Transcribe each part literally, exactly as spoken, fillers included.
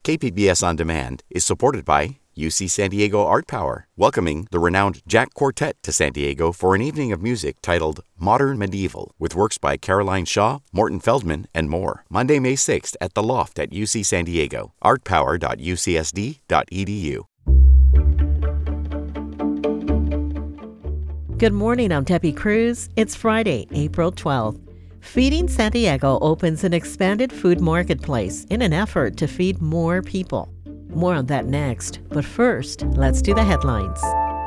K P B S On Demand is supported by U C San Diego Art Power, welcoming the renowned Jack Quartet to San Diego for an evening of music titled Modern Medieval, with works by Caroline Shaw, Morton Feldman, and more. Monday, May sixth at The Loft at U C San Diego, art power dot u c s d dot e d u. Good morning, I'm Debbie Cruz. It's Friday, April twelfth. Feeding San Diego opens an expanded food marketplace in an effort to feed more people. More on that next, but first, let's do the headlines.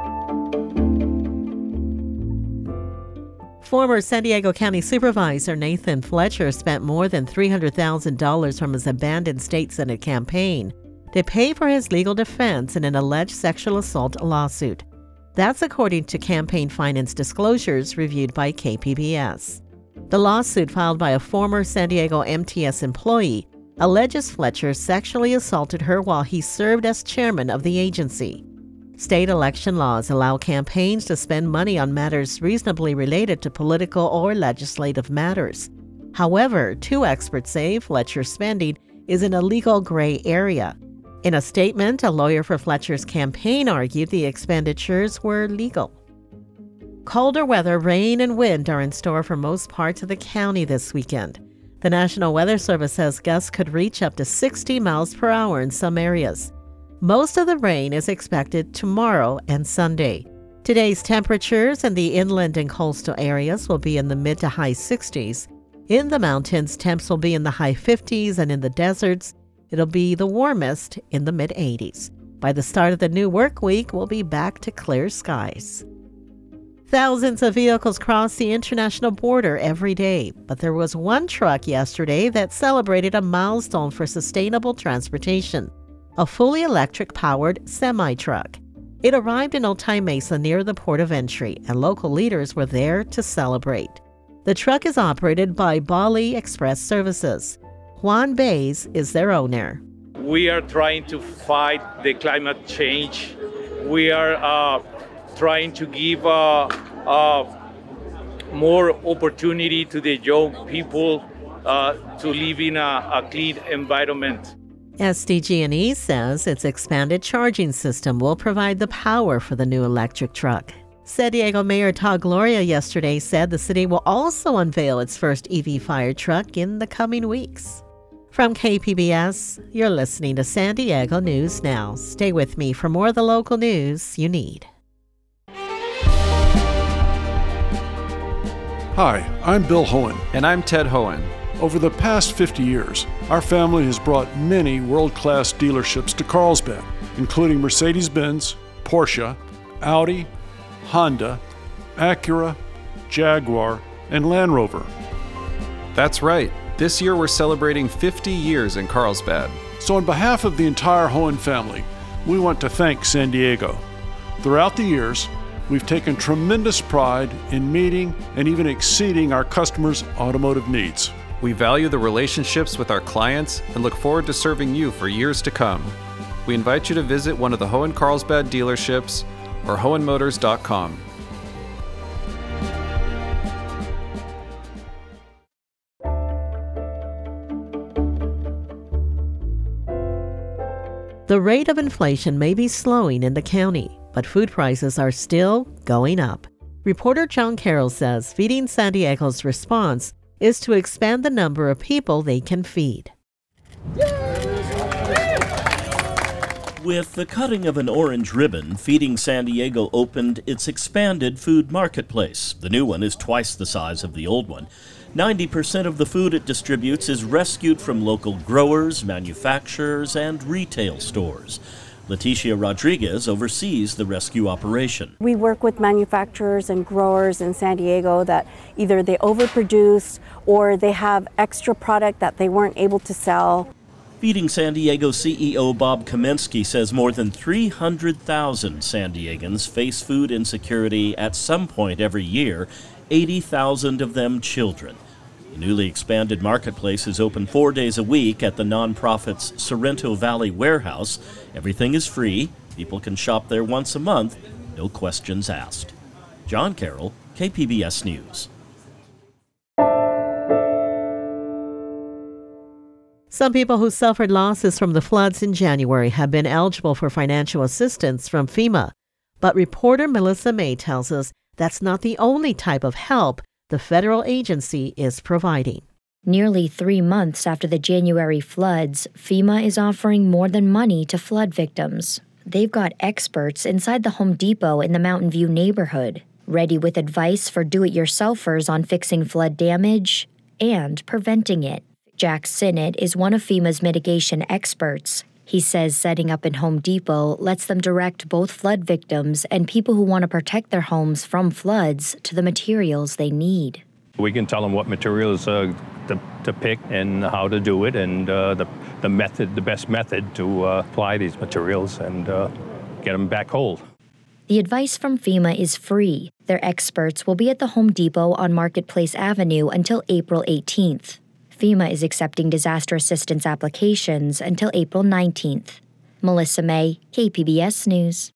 Former San Diego County Supervisor Nathan Fletcher spent more than three hundred thousand dollars from his abandoned state senate campaign to pay for his legal defense in an alleged sexual assault lawsuit. That's according to campaign finance disclosures reviewed by K P B S. The lawsuit, filed by a former San Diego M T S employee, alleges Fletcher sexually assaulted her while he served as chairman of the agency. State election laws allow campaigns to spend money on matters reasonably related to political or legislative matters. However, two experts say Fletcher's spending is in a legal gray area. In a statement, a lawyer for Fletcher's campaign argued the expenditures were legal. Colder weather, rain, and wind are in store for most parts of the county this weekend. The National Weather Service says gusts could reach up to sixty miles per hour in some areas. Most of the rain is expected tomorrow and Sunday. Today's temperatures in the inland and coastal areas will be in the mid to high sixties. In the mountains, temps will be in the high fifties, and in the deserts, it'll be the warmest in the mid eighties. By the start of the new work week, we'll be back to clear skies. Thousands of vehicles cross the international border every day, but there was one truck yesterday that celebrated a milestone for sustainable transportation, a fully electric-powered semi-truck. It arrived in Otay Mesa near the port of entry, and local leaders were there to celebrate. The truck is operated by Bali Express Services. Juan Baez is their owner. We are trying to fight the climate change. We are uh, trying to give uh, uh, more opportunity to the young people uh, to live in a, a clean environment. S D G and E says its expanded charging system will provide the power for the new electric truck. San Diego Mayor Todd Gloria yesterday said the city will also unveil its first E V fire truck in the coming weeks. From K P B S, you're listening to San Diego News Now. Stay with me for more of the local news you need. Hi, I'm Bill Hohen. And I'm Ted Hohen. Over the past fifty years, our family has brought many world-class dealerships to Carlsbad, including Mercedes-Benz, Porsche, Audi, Honda, Acura, Jaguar, and Land Rover. That's right. This year we're celebrating fifty years in Carlsbad. So on behalf of the entire Hohen family, we want to thank San Diego. Throughout the years, we've taken tremendous pride in meeting and even exceeding our customers' automotive needs. We value the relationships with our clients and look forward to serving you for years to come. We invite you to visit one of the Hohen Carlsbad dealerships or hohen motors dot com. The rate of inflation may be slowing in the county, but food prices are still going up. Reporter John Carroll says Feeding San Diego's response is to expand the number of people they can feed. With the cutting of an orange ribbon, Feeding San Diego opened its expanded food marketplace. The new one is twice the size of the old one. ninety percent of the food it distributes is rescued from local growers, manufacturers, and retail stores. Leticia Rodriguez oversees the rescue operation. We work with manufacturers and growers in San Diego that either they overproduce or they have extra product that they weren't able to sell. Feeding San Diego C E O Bob Kamensky says more than three hundred thousand San Diegans face food insecurity at some point every year, eighty thousand of them children. The newly expanded marketplace is open four days a week at the nonprofit's Sorrento Valley warehouse. Everything is free. People can shop there once a month, no questions asked. John Carroll, K P B S News. Some people who suffered losses from the floods in January have been eligible for financial assistance from FEMA. But reporter Melissa May tells us that's not the only type of help the federal agency is providing. Nearly three months after the January floods, FEMA is offering more than money to flood victims. They've got experts inside the Home Depot in the Mountain View neighborhood, ready with advice for do-it-yourselfers on fixing flood damage and preventing it. Jack Sinnott is one of FEMA's mitigation experts. He says setting up in Home Depot lets them direct both flood victims and people who want to protect their homes from floods to the materials they need. We can tell them what materials uh, to, to pick and how to do it, and uh, the, the method, the best method to uh, apply these materials and uh, get them back whole. The advice from FEMA is free. Their experts will be at the Home Depot on Marketplace Avenue until April eighteenth. FEMA is accepting disaster assistance applications until April nineteenth. Melissa May, K P B S News.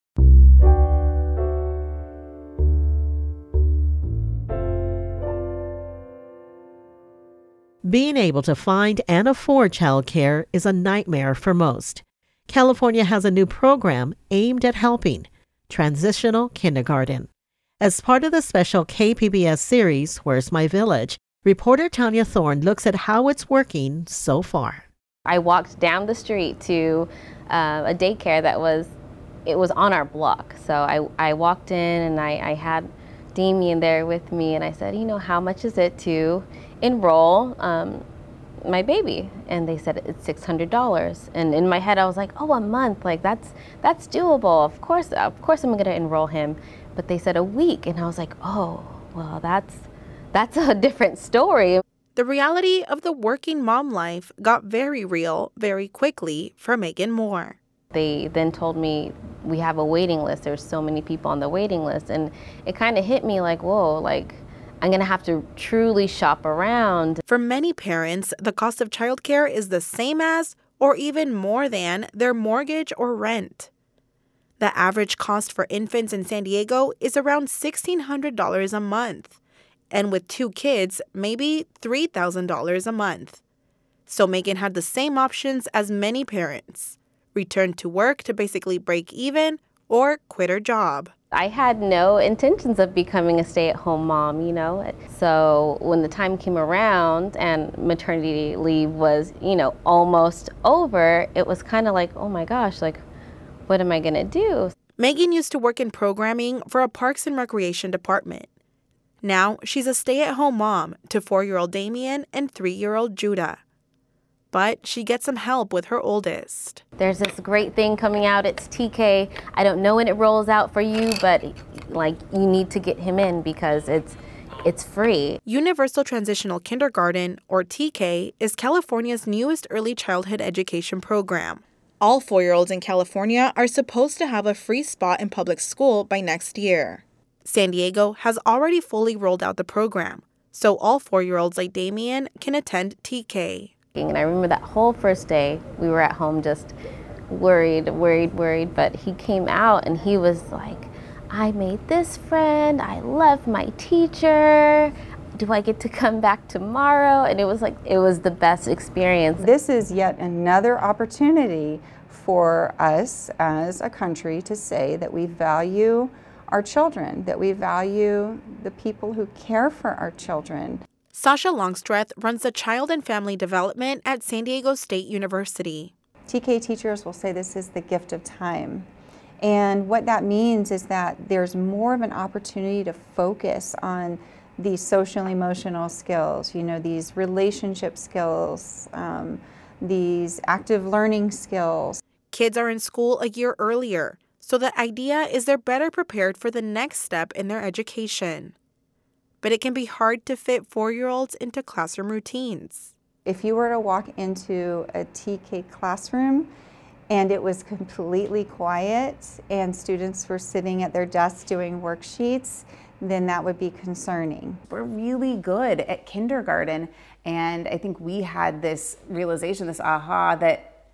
Being able to find and afford childcare is a nightmare for most. California has a new program aimed at helping, Transitional Kindergarten. As part of the special K P B S series, Where's My Village?, reporter Tanya Thorne looks at how it's working so far. I walked down the street to uh, a daycare that was, it was on our block. So I, I walked in and I, I had Damien there with me, and I said, you know, how much is it to enroll um, my baby? And they said it's six hundred dollars. And in my head I was like, oh, a month, like that's that's doable. Of course, of course I'm gonna enroll him. But they said a week, and I was like, oh, well, that's that's a different story. The reality of the working mom life got very real very quickly for Megan Moore. They then told me we have a waiting list. There's so many people on the waiting list, and it kind of hit me like, whoa, like I'm gonna have to truly shop around. For many parents, the cost of childcare is the same as or even more than their mortgage or rent. The average cost for infants in San Diego is around sixteen hundred dollars a month, and with two kids, maybe three thousand dollars a month. So Megan had the same options as many parents: return to work to basically break even or quit her job. I had no intentions of becoming a stay-at-home mom, you know. So when the time came around and maternity leave was, you know, almost over, it was kind of like, oh my gosh, like, what am I gonna do? Megan used to work in programming for a Parks and Recreation department. Now she's a stay-at-home mom to four-year-old Damien and three-year-old Judah. But she gets some help with her oldest. There's this great thing coming out. It's T K. I don't know when it rolls out for you, but like you need to get him in because it's it's free. Universal Transitional Kindergarten, or T K, is California's newest early childhood education program. All four-year-olds in California are supposed to have a free spot in public school by next year. San Diego has already fully rolled out the program, so all four-year-olds like Damien can attend T K. And I remember that whole first day, we were at home just worried, worried, worried. But he came out and he was like, I made this friend. I love my teacher. Do I get to come back tomorrow? And it was like, it was the best experience. This is yet another opportunity for us as a country to say that we value our children, that we value the people who care for our children. Sasha Longstreth runs the Child and Family Development at San Diego State University. T K teachers will say this is the gift of time. And what that means is that there's more of an opportunity to focus on these social emotional skills, you know, these relationship skills, um, these active learning skills. Kids are in school a year earlier, so the idea is they're better prepared for the next step in their education. But it can be hard to fit four-year-olds into classroom routines. If you were to walk into a T K classroom and it was completely quiet and students were sitting at their desks doing worksheets, then that would be concerning. We're really good at kindergarten, and I think we had this realization, this aha, that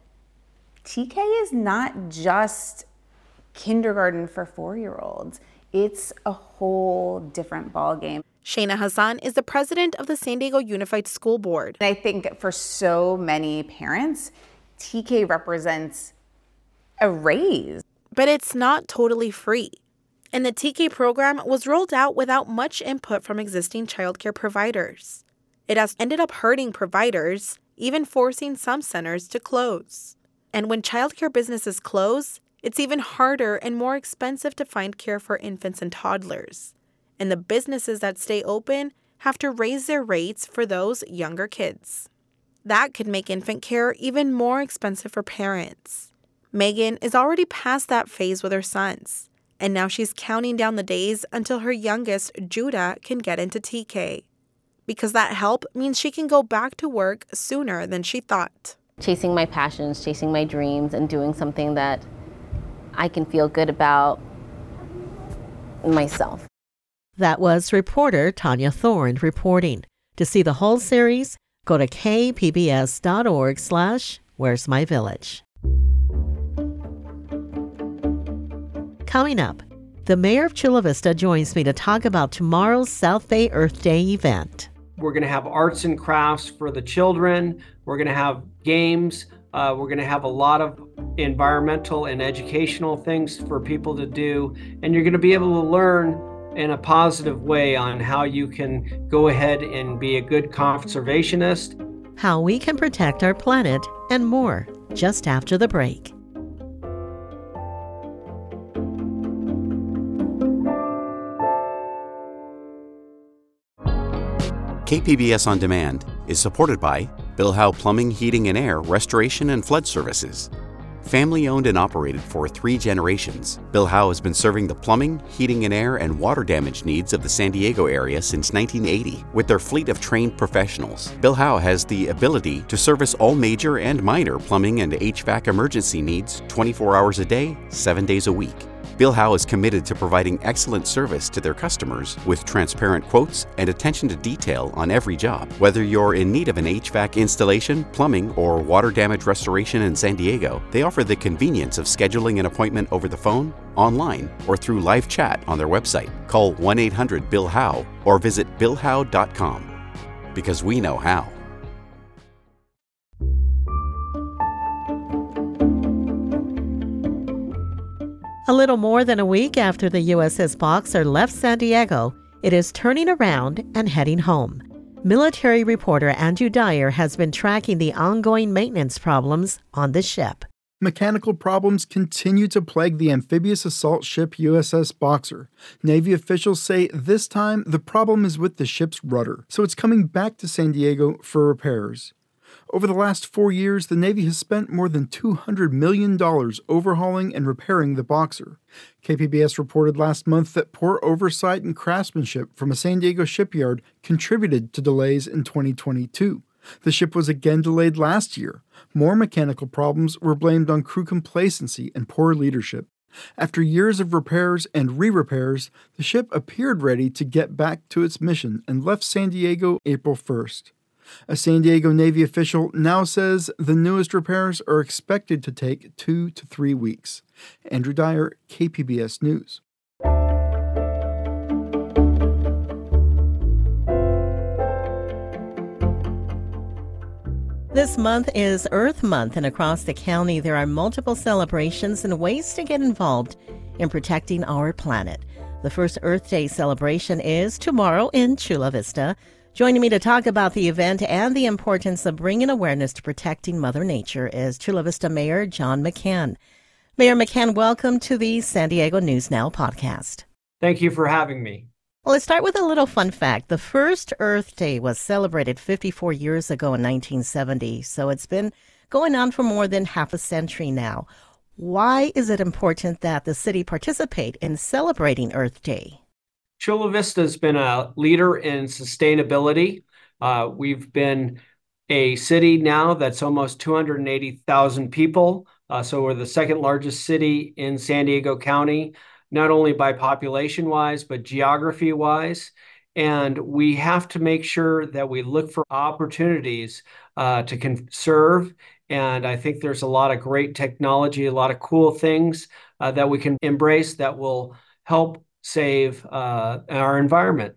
T K is not just kindergarten for four-year-olds. It's a whole different ballgame. Shayna Hassan is the president of the San Diego Unified School Board. I think for so many parents, T K represents a raise. But it's not totally free. And the T K program was rolled out without much input from existing childcare providers. It has ended up hurting providers, even forcing some centers to close. And when childcare businesses close, it's even harder and more expensive to find care for infants and toddlers. And the businesses that stay open have to raise their rates for those younger kids. That could make infant care even more expensive for parents. Megan is already past that phase with her sons, and now she's counting down the days until her youngest, Judah, can get into T K. Because that help means she can go back to work sooner than she thought. Chasing my passions, chasing my dreams, and doing something that I can feel good about myself. That was reporter Tanya Thorne reporting. To see the whole series, go to kpbs.org slash Where's My Village. Coming up, the mayor of Chula Vista joins me to talk about tomorrow's South Bay Earth Day event. We're going to have arts and crafts for the children. We're going to have games. Uh, we're going to have a lot of environmental and educational things for people to do. And you're going to be able to learn in a positive way on how you can go ahead and be a good conservationist. How we can protect our planet and more, just after the break. K P B S On Demand is supported by Bill Howe Plumbing, Heating and Air, Restoration and Flood Services. Family owned and operated for three generations, Bill Howe has been serving the plumbing, heating and air, and water damage needs of the San Diego area since nineteen eighty. With their fleet of trained professionals, Bill Howe has the ability to service all major and minor plumbing and H V A C emergency needs twenty-four hours a day, seven days a week. Bill Howe is committed to providing excellent service to their customers with transparent quotes and attention to detail on every job. Whether you're in need of an H V A C installation, plumbing, or water damage restoration in San Diego, they offer the convenience of scheduling an appointment over the phone, online, or through live chat on their website. Call one eight hundred Bill Howe or visit bill howe dot com. Because we know how. A little more than a week after the U S S Boxer left San Diego, it is turning around and heading home. Military reporter Andrew Dyer has been tracking the ongoing maintenance problems on the ship. Mechanical problems continue to plague the amphibious assault ship U S S Boxer. Navy officials say this time the problem is with the ship's rudder, so it's coming back to San Diego for repairs. Over the last four years, the Navy has spent more than two hundred million dollars overhauling and repairing the Boxer. K P B S reported last month that poor oversight and craftsmanship from a San Diego shipyard contributed to delays in twenty twenty-two. The ship was again delayed last year. More mechanical problems were blamed on crew complacency and poor leadership. After years of repairs and re-repairs, the ship appeared ready to get back to its mission and left San Diego April first. A San Diego Navy official now says the newest repairs are expected to take two to three weeks. Andrew Dyer, K P B S News. This month is Earth Month, and across the county there are multiple celebrations and ways to get involved in protecting our planet. The first Earth Day celebration is tomorrow in Chula Vista. Joining me to talk about the event and the importance of bringing awareness to protecting Mother Nature is Chula Vista Mayor John McCann. Mayor McCann, welcome to the San Diego News Now podcast. Thank you for having me. Well, let's start with a little fun fact. The first Earth Day was celebrated fifty-four years ago in nineteen seventy, so it's been going on for more than half a century now. Why is it important that the city participate in celebrating Earth Day? Chula Vista has been a leader in sustainability. Uh, we've been a city now that's almost two hundred eighty thousand people. Uh, so we're the second largest city in San Diego County, not only by population-wise, but geography-wise. And we have to make sure that we look for opportunities uh, to conserve. And I think there's a lot of great technology, a lot of cool things uh, that we can embrace that will help save uh, our environment.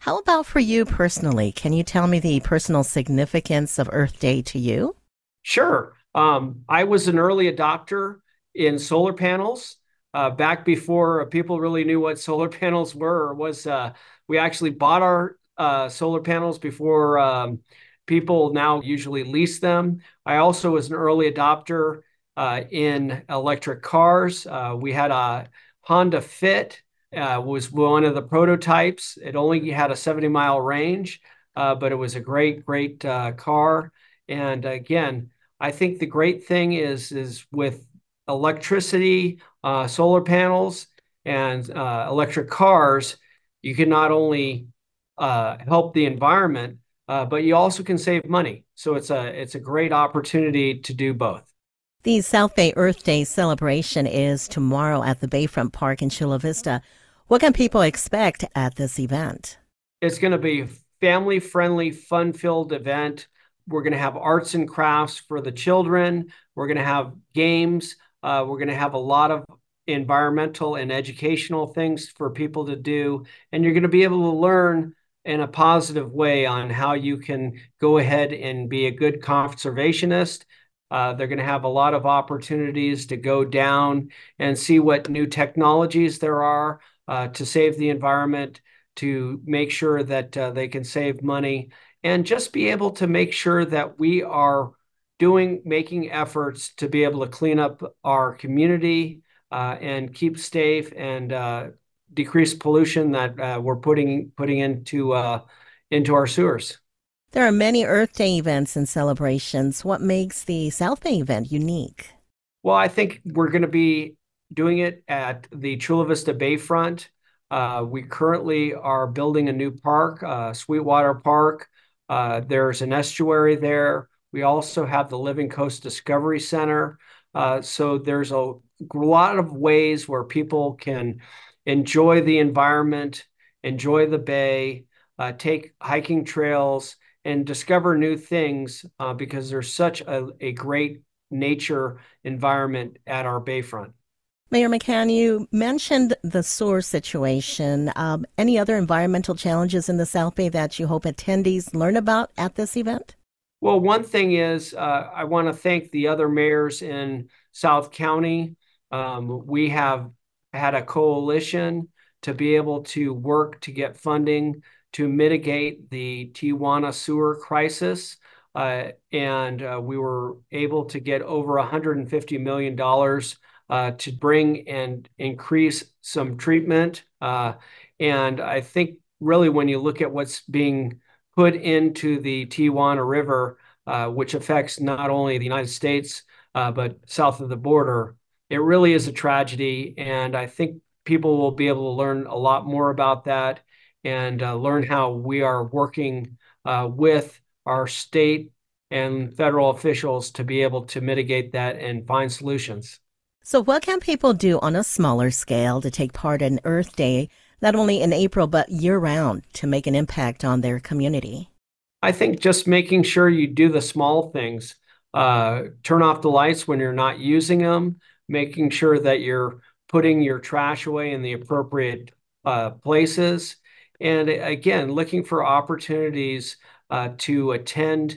How about for you personally? Can you tell me the personal significance of Earth Day to you? Sure. Um, I was an early adopter in solar panels uh, back before people really knew what solar panels were. Or was uh, we actually bought our uh, solar panels before um, people now usually lease them. I also was an early adopter uh, in electric cars. Uh, we had a Honda Fit. Uh, was one of the prototypes. It only had a seventy mile range, uh, but it was a great, great uh, car. And again, I think the great thing is, is with electricity, uh, solar panels, and uh, electric cars, you can not only uh, help the environment, uh, but you also can save money. So it's a it's a great opportunity to do both. The South Bay Earth Day celebration is tomorrow at the Bayfront Park in Chula Vista. What can people expect at this event? It's going to be a family-friendly, fun-filled event. We're going to have arts and crafts for the children. We're going to have games. Uh, we're going to have a lot of environmental and educational things for people to do. And you're going to be able to learn in a positive way on how you can go ahead and be a good conservationist. Uh, they're going to have a lot of opportunities to go down and see what new technologies there are uh, to save the environment, to make sure that uh, they can save money, and just be able to make sure that we are doing, making efforts to be able to clean up our community uh, and keep safe and uh, decrease pollution that uh, we're putting putting into uh, into our sewers. There are many Earth Day events and celebrations. What makes the South Bay event unique? Well, I think we're going to be doing it at the Chula Vista Bayfront. Uh, we currently are building a new park, uh, Sweetwater Park. Uh, there's an estuary there. We also have the Living Coast Discovery Center. Uh, so there's a lot of ways where people can enjoy the environment, enjoy the bay, uh, take hiking trails, and discover new things uh, because there's such a, a great nature environment at our Bayfront. Mayor McCann, you mentioned the sewer situation. Um, any other environmental challenges in the South Bay that you hope attendees learn about at this event? Well, one thing is uh, I want to thank the other mayors in South County. Um, we have had a coalition to be able to work to get funding to mitigate the Tijuana sewer crisis. Uh, and uh, we were able to get over one hundred fifty million dollars uh, to bring and increase some treatment. Uh, and I think really when you look at what's being put into the Tijuana River, uh, which affects not only the United States, uh, but south of the border, it really is a tragedy. And I think people will be able to learn a lot more about that and uh, learn how we are working uh, with our state and federal officials to be able to mitigate that and find solutions. So what can people do on a smaller scale to take part in Earth Day, not only in April, but year-round to make an impact on their community? I think just making sure you do the small things. Uh, turn off the lights when you're not using them, making sure that you're putting your trash away in the appropriate uh, places. And again, looking for opportunities uh, to attend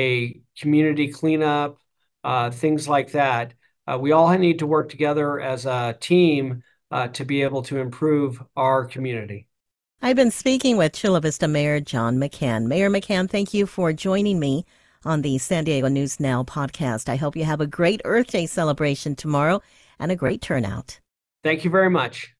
a community cleanup, uh, things like that. Uh, we all need to work together as a team uh, to be able to improve our community. I've been speaking with Chula Vista Mayor John McCann. Mayor McCann, thank you for joining me on the San Diego News Now podcast. I hope you have a great Earth Day celebration tomorrow and a great turnout. Thank you very much.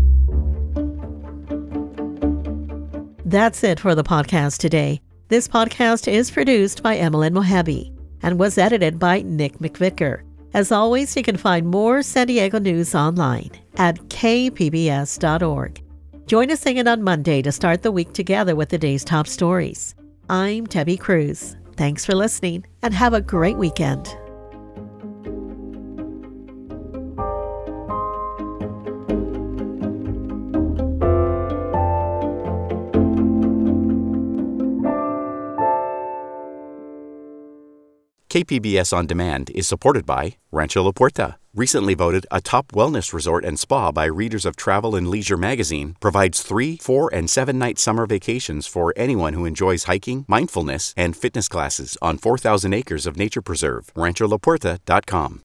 That's it for the podcast today. This podcast is produced by Emmeline Mohabi and was edited by Nick McVicker. As always, you can find more San Diego news online at k p b s dot org. Join us again on Monday to start the week together with the day's top stories. I'm Debbie Cruz. Thanks for listening and have a great weekend. K P B S On Demand is supported by Rancho La Puerta, recently voted a top wellness resort and spa by readers of Travel and Leisure magazine, provides three, four, and seven-night summer vacations for anyone who enjoys hiking, mindfulness, and fitness classes on four thousand acres of nature preserve. Rancho La Puerta dot com.